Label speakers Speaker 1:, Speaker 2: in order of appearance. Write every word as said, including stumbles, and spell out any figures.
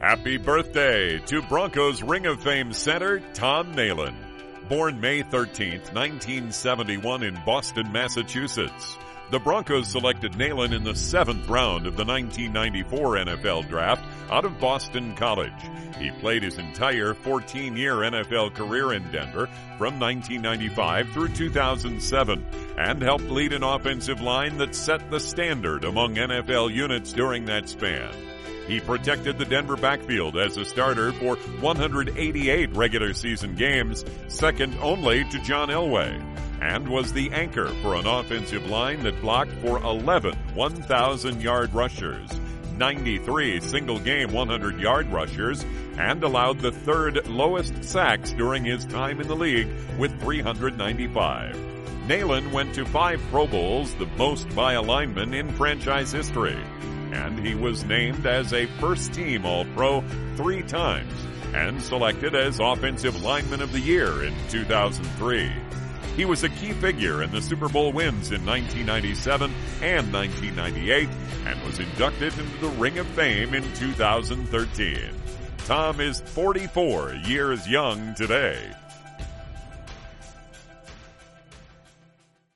Speaker 1: Happy birthday to Broncos Ring of Fame center Tom Nalen. Born May thirteenth, nineteen seventy-one in Boston, Massachusetts. The Broncos selected Nalen in the seventh round of the nineteen ninety-four N F L draft out of Boston College. He played his entire fourteen-year N F L career in Denver from nineteen ninety-five through two thousand seven and helped lead an offensive line that set the standard among N F L units during that span. He protected the Denver backfield as a starter for one hundred eighty-eight regular season games, second only to John Elway, and was the anchor for an offensive line that blocked for eleven one thousand yard rushers, ninety-three single-game one hundred yard rushers, and allowed the third lowest sacks during his time in the league with three hundred ninety-five. Nalen went to five Pro Bowls, the most by a lineman in franchise history, and he was named as a first-team All-Pro three times and selected as Offensive Lineman of the Year in two thousand three. He was a key figure in the Super Bowl wins in nineteen ninety-seven and nineteen ninety-eight and was inducted into the Ring of Fame in two thousand thirteen. Tom is forty-four years young today.